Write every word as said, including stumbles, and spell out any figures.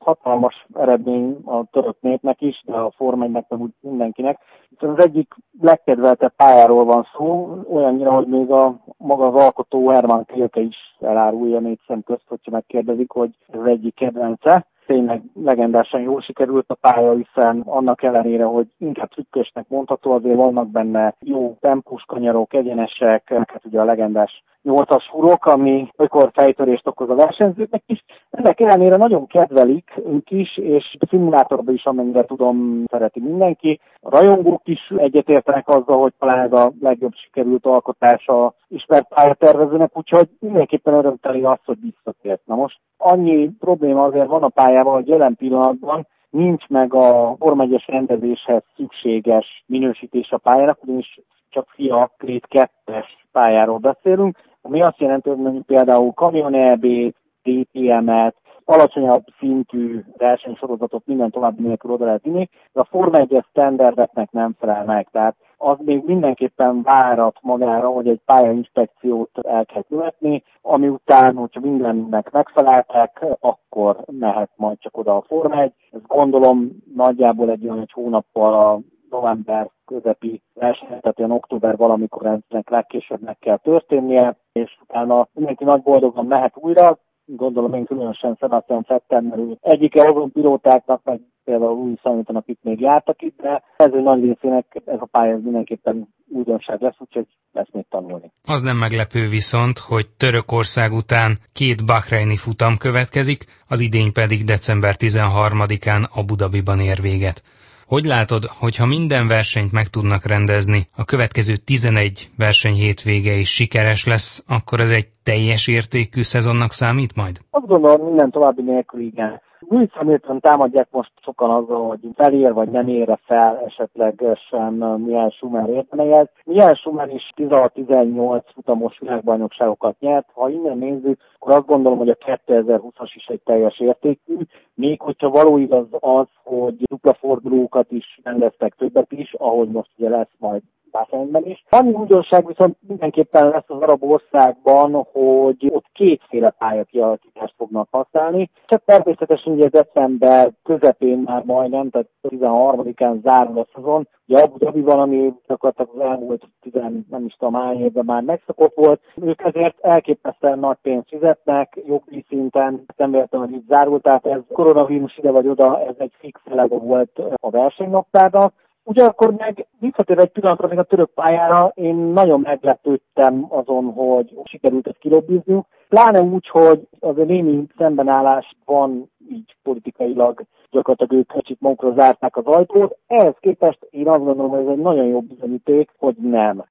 hatalmas eredmény a török népnek is, de a Forma egynek meg úgy mindenkinek. Az egyik legkedveltebb pályáról van szó, olyannyira, hogy még a maga az alkotó Herman Tilke is elárulja négy szem közt, hogyha megkérdezik, hogy ez egyik kedvence. Tényleg legendásan jól sikerült a pálya, hiszen annak ellenére, hogy inkább trükkösnek mondható, azért vannak benne jó tempós kanyarok, egyenesek, hát ugye a legendás nyolcas furok, ami olykor fejtörést okoz a versenyzőknek is. Ennek ellenére nagyon kedvelik ők is, és a szimulátorban is, amennyire tudom, szereti mindenki. A rajongók is egyetértenek azzal, hogy talán ez a legjobb sikerült alkotása ismert pályatervezőnek, úgyhogy mindenképpen örömteli az, hogy visszatért. Na most annyi probléma azért van a pályával, hogy jelen pillanatban nincs meg a Forma egyes rendezéshez szükséges minősítés a pályának, ugyanis csak FIA Grade kettes pályáról beszélünk, ami azt jelenti, hogy mondjuk például Kamion é bé, dé té em-et, alacsonyabb szintű versenysorozatot minden további nélkül oda lehet vinni, de a Forma egyes standardeknek nem felel meg. Tehát az még mindenképpen várat magára, hogy egy pályainspekciót el kell követni, ami után, hogyha mindennek megfeleltek, akkor mehet majd csak oda a Forma egy. Ezt gondolom nagyjából egy olyan egy hónappal a november közepi verseny, tehát olyan október valamikor ennek legkésőbb meg kell történnie, és utána mindenki nagy boldogan mehet újra. Gondolom én különösen Sebastian Vettel, mert ő egyik azon pilótáknak, meg például Lewis Hamilton, akik még jártak itt, de ez egy nagy részének ez a pálya mindenképpen újdonság lesz, úgyhogy lesz még tanulni. Az nem meglepő viszont, hogy Törökország után két bahreini futam következik, az idény pedig december tizenharmadikán Abu Dhabiban ér véget. Hogy látod, hogyha minden versenyt meg tudnak rendezni, a következő tizenegy verseny hétvége is sikeres lesz, akkor ez egy teljes értékű szezonnak számít majd? Azt gondolom, minden további nélkül igen. Lewis Hamilton támadják most sokan azzal, hogy felér vagy nem ér fel esetlegesen Michael Schumacher érdemeihez. Michael Schumacher is tizenhat-tizennyolc futamos világbajnokságokat nyert. Ha innen nézzük, akkor azt gondolom, hogy a kétezer-húszas is egy teljes értékű. Még hogyha való igaz az, hogy dupla fordulókat is rendeztek többet is, ahogy most ugye lesz majd Bahrainben is. Annyi újdonság viszont mindenképpen lesz az arab országban, hogy ott kétféle pályakialakítást fognak használni. Csak természetesen ugye december közepén már majdnem, tehát tizenharmadikán zárul a szezon. Ugye Abu Dhabiban, ami gyakorlatilag az elmúlt tizen, nem is tudom hány évben már megszokott volt. Ők ezért elképesztően nagy pénzt fizetnek, jogi szinten, nem véletlenül, hogy itt zárult, tehát ez koronavírus ide vagy oda, ez egy fix elege volt a versenynaptárnak. Ugyanakkor meg visszatér egy pillanatra még a török pályára, én nagyon meglepődtem azon, hogy sikerült ezt kilobbiznünk. Pláne úgy, hogy azért némi szembenállás van így politikailag, gyakorlatilag ők kicsit magukra zárták az ajtót. Ehhez képest én azt gondolom, hogy ez egy nagyon jó bizonyíték, hogy nem.